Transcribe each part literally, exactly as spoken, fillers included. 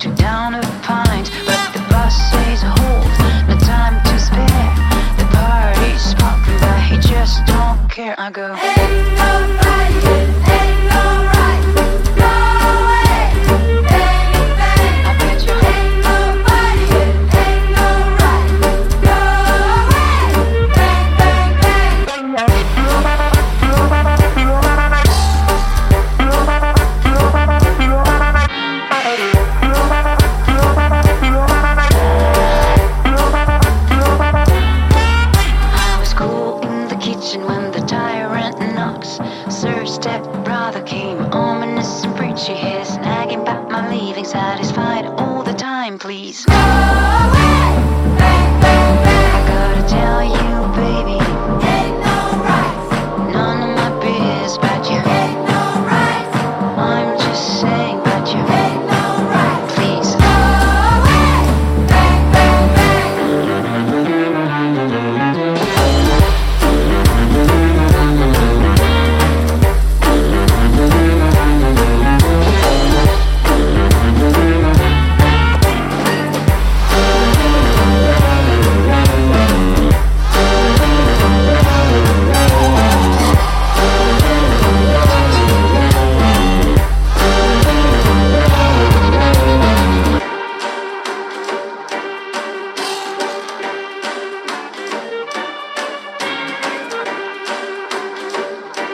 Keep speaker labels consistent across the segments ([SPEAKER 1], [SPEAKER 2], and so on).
[SPEAKER 1] down a pint, but the boss says hold, no time to spare. The party's popping, but he just don't care. I go, ain't no right, ain't no right, no way, bang, bang. I bet you ain't nobody, ain't no right, no way, bang, bang, bang. When the tyrant knocks, Sir Stepbrother came, ominous and preachy, his nagging about my leaving, satisfied all the time, please. Go away, bang, bang, bang. I gotta tell you, baby, ain't no right, none of my biz about you, ain't no right. I'm just saying about you, ain't no right. Please go away, bang, bang, bang.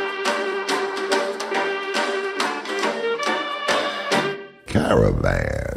[SPEAKER 2] Caravan.